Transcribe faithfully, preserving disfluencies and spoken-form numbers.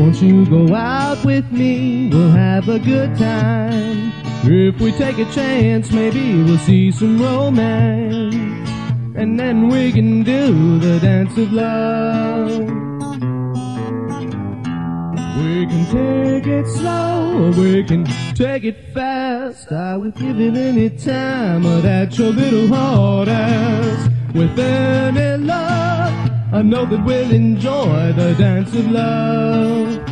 Won't you go out with me? We'll have a good time. If we take a chance, maybe we'll see some romance, and then we can do the dance of love. We can take it slow, or we can take it fast. I would give it any time that your little heart asks. With any love, I know that we'll enjoy the dance of love.